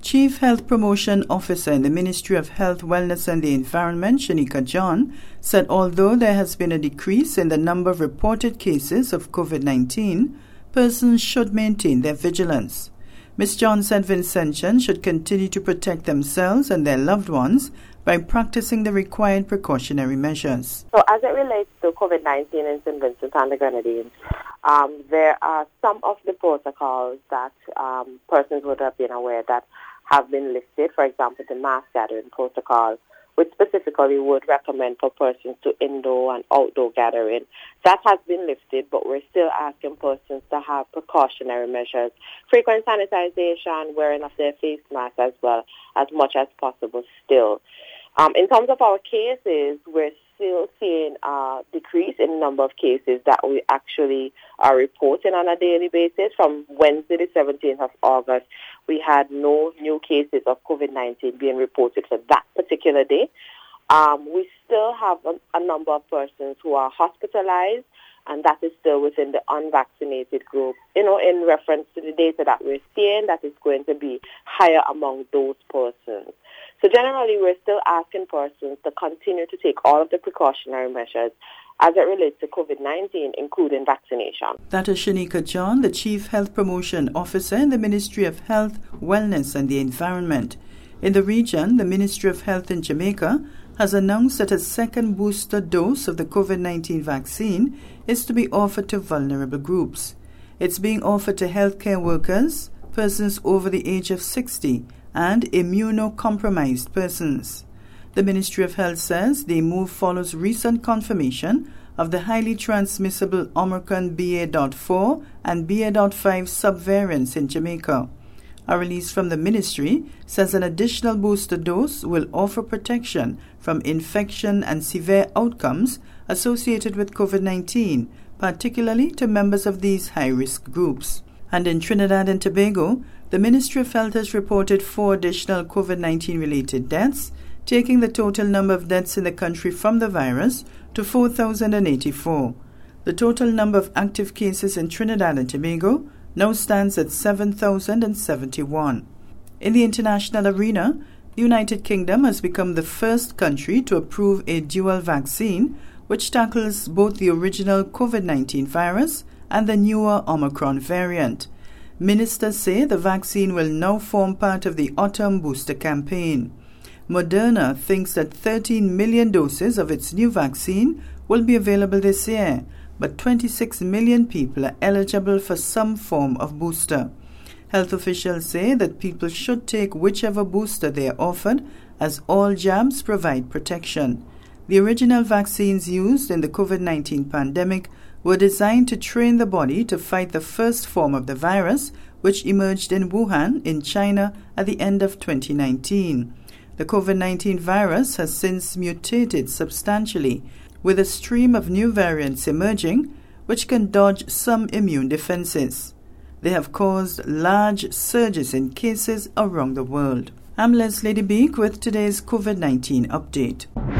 Chief Health Promotion Officer in the Ministry of Health, Wellness and the Environment, Shanika John, said although there has been a decrease in the number of reported cases of COVID-19, persons should maintain their vigilance. Ms. John said Vincentians should continue to protect themselves and their loved ones by practicing the required precautionary measures. So as it relates to COVID-19 in St. Vincent and the Grenadines, there are some of the protocols that persons would have been aware that have been listed. For example, the mass gathering protocol, which specifically would recommend for persons to indoor and outdoor gathering. That has been lifted, but we're still asking persons to have precautionary measures, frequent sanitization, wearing of their face masks as well, as much as possible still. In terms of our cases, we're still seeing a decrease in the number of cases that we actually are reporting on a daily basis. From Wednesday, the 17th of August, we had no new cases of COVID-19 being reported for that particular day. We still have a number of persons who are hospitalized, and that is still within the unvaccinated group. In reference to the data that we're seeing, that is going to be higher among those persons. So generally, we're still asking persons to continue to take all of the precautionary measures as it relates to COVID-19, including vaccination. That is Shanika John, the Chief Health Promotion Officer in the Ministry of Health, Wellness and the Environment. In the region, the Ministry of Health in Jamaica has announced that a second booster dose of the COVID-19 vaccine is to be offered to vulnerable groups. It's being offered to healthcare workers, persons over the age of 60, and immunocompromised persons. The Ministry of Health says the move follows recent confirmation of the highly transmissible Omicron BA.4 and BA.5 subvariants in Jamaica. A release from the ministry says an additional booster dose will offer protection from infection and severe outcomes associated with COVID-19, particularly to members of these high-risk groups. And in Trinidad and Tobago, the Ministry of Health has reported 4 additional COVID-19 related deaths, taking the total number of deaths in the country from the virus to 4,084. The total number of active cases in Trinidad and Tobago now stands at 7,071. In the international arena, the United Kingdom has become the first country to approve a dual vaccine which tackles both the original COVID-19 virus and the newer Omicron variant. Ministers say the vaccine will now form part of the autumn booster campaign. Moderna thinks that 13 million doses of its new vaccine will be available this year, but 26 million people are eligible for some form of booster. Health officials say that people should take whichever booster they are offered, as all jabs provide protection. The original vaccines used in the COVID-19 pandemic were designed to train the body to fight the first form of the virus, which emerged in Wuhan in China at the end of 2019. The COVID-19 virus has since mutated substantially, with a stream of new variants emerging, which can dodge some immune defenses. They have caused large surges in cases around the world. I'm Leslie DeBeek with today's COVID-19 update.